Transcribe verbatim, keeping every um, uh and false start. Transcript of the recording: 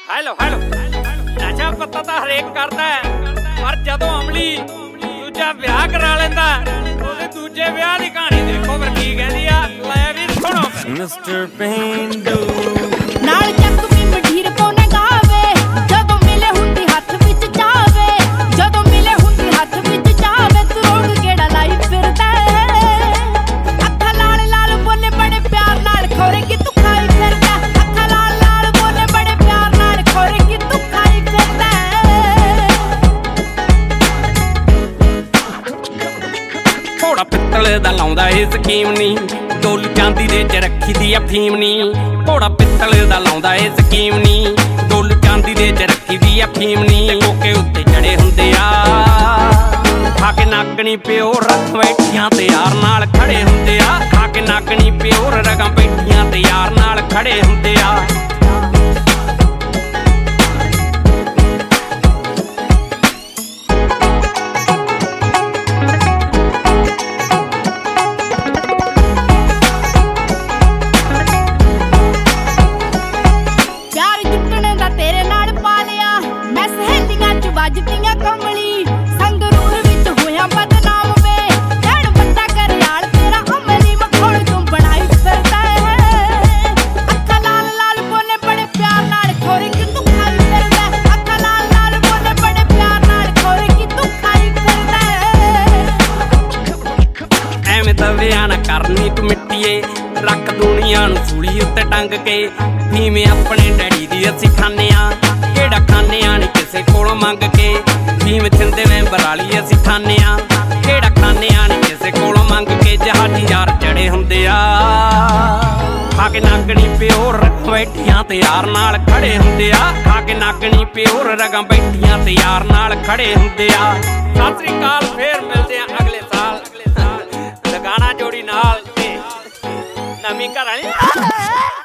Hello hello ਨਸ਼ਾ ਪੱਤਾ ਤਾਂ ਹਰੇਕ ਕਰਦਾ ਪਰ ਜਦੋਂ ਅਮਲੀ ਦੂਜਾ ਵਿਆਹ ਕਰਾ ਲੈਂਦਾ ਉਹਦੇ ਦੂਜੇ ਵਿਆਹ ਦੀ ਕਹਾਣੀ ਦੇਖੋ ਫਿਰ ਕੀ ਕਹਿੰਦੀ ਆ। ਲੈ ਵੀ ਸੁਣੋ ਮਿਸਟਰ ਪੇਂਡੂ ਨਾਲ ਚੱਕ ਵੀ ਮਢੀਰ ਪੋਨੇ ਗਾਵੇ ਜਦੋਂ ਮਿਲੇ ਹੁੰਦੀ ਹੱਥ ਵਿੱਚ ਜਾਵੇ ਜਦੋਂ ਮਿਲੇ ਹੁੰਦੀ ਹੱਥ ਵਿੱਚ ਜਾਵੇ ਤੂੰ ਰੋਗ ਕਿਹੜਾ ਲਾਈ ਫਿਰਦਾ ਅੱਖਾਂ ਲਾਲ ਲਾਲ ਬੋਲੇ ਬੜੇ ਪਿਆਰ ਨਾਲ ਖੋਰੇ ਕਿ ਤੂੰ ਖਾਈ ਫਿਰਦਾ ਅੱਖਾਂ ਲਾਲ ਲਾਲ ਬੋਲੇ ਬੜੇ ਪਿਆਰ ਨਾਲ ਖੋਰੇ ਕਿ ਤੂੰ ਖਾਈ ਫਿਰਦਾ ਘੋੜਾ ਪਿੱਤਲ ਦਾ ਲਾਉਂਦਾ ਇਹ ਸਕੀਮ ਨੀ ਡੋਲੂ ਚਾਂਦੀ ਦੇ ਚ ਰੱਖੀ ਦੀ ਆ ਫੀਮ ਨੀ ਘੋੜਾ ਪਿੱਤਲ ਦਾ ਲਾਉਂਦਾ ਇਹ ਸਕੀਮ ਨੀ ਡੋਲੂ ਚਾਂਦੀ ਦੇ ਚ ਰੱਖੀ ਦੀ ਆ ਫੀਮ ਨੀ ਕੋਕੇ ਉੱਤੇ ਚੜੇ ਹੁੰਦੇ ਆ ਖਾ ਕੇ ਨਾਗਣੀ ਪਿਓ ਰੱਖ ਬੈਠੀਆਂ ਤੇ ਯਾਰ ਨਾਲ ਖੜੇ ਹੁੰਦੇ ਆ ਖਾ ਕੇ ਨਾਗਣੀ ਪਿਓ ਰਗਾਂ ਬੈਠੀਆਂ ਤੇ ਯਾਰ ਨਾਲ ਖੜੇ ਹੁੰਦੇ ਆ। ਵੱਜਦੀਆਂ ਕਮਲੀ ਸੰਗਰੂਰ ਵਿੱਚ ਹੋਇਆ ਬਦਨਾਮ ਵੇ ਕਹਿਣ ਬੰਦਾ ਕਰਿਆਲ ਤੇਰਾ ਅਮਲੀ ਮਖੌਲ ਤੂੰ ਬਣਾਈ ਫਿਰਦਾ ਅੱਖਾਂ ਲਾਲ ਲਾਲ ਬੋਲੇ ਬੜੇ ਪਿਆਰ ਨਾਲ ਖੋਰੇ ਕਿ ਤੂੰ ਖਾਈ ਫਿਰਦਾ ਅੱਖਾਂ ਲਾਲ ਲਾਲ ਬੋਲੇ ਬੜੇ ਪਿਆਰ ਨਾਲ ਖੋਰੇ ਕਿ ਤੂੰ ਖਾਈ ਫਿਰਦਾ ਐਵੇਂ ਤਾਂ ਵਿਆਹ ਨਾ ਕਰਨੀ ਤੂੰ ਮਿੱਟੀਏ ਰੱਖ ਦੁਨੀਆ ਨੂੰ ਸੂਲੀ ਉੱਤੇ ਟੰਗ ਕੇ ਫੀਮ ਆਪਣੇ ਡੈਡੀ ਦੀ ਅਸੀਂ ਖਾਂਦੇ ਆ ਕਿਹੜਾ ਖਾਂਦੇ ਆ ਨੀ ਕਿਸੇ ਕੋਲੋਂ ਮੰਗ ਕੇ ਫੀਮ ਛਿੰਦੇ ਮੈਂਬਰ ਵਾਲੀ ਅਸੀਂ ਖਾਂਦੇ ਆ ਕਿਹੜਾ ਖਾਂਦੇ ਆ ਨੀ ਕਿਸੇ ਕੋਲੋਂ ਮੰਗ ਕੇ ਜਹਾਜੀ ਯਾਰ ਚੜੇ ਹੁੰਦੇ ਆ ਖਾ ਕੇ ਨਾਗਣੀ ਪਿਓ ਰੱਖ ਬੈਠੀਆਂ ਤੇ ਯਾਰ ਨਾਲ ਖੜੇ ਹੁੰਦੇ ਆ ਖਾ ਕੇ ਨਾਗਣੀ ਪਿਓ ਰਗਾਂ ਬੈਠੀਆਂ ਤੇ ਯਾਰ ਨਾਲ ਖੜੇ ਹੁੰਦੇ ਆ। ਸਤਿ ਸ੍ਰੀ ਅਕਾਲ ਫੇਰ ਮਿਲਦੇ ਆ ਅਗਲੇ ਸਾਲ ਲਗਾਣਾ ਜੋੜੀ ਨਾਲ ਤੇ ਨਵੀਂ ਘਰ ਵਾਲੀ।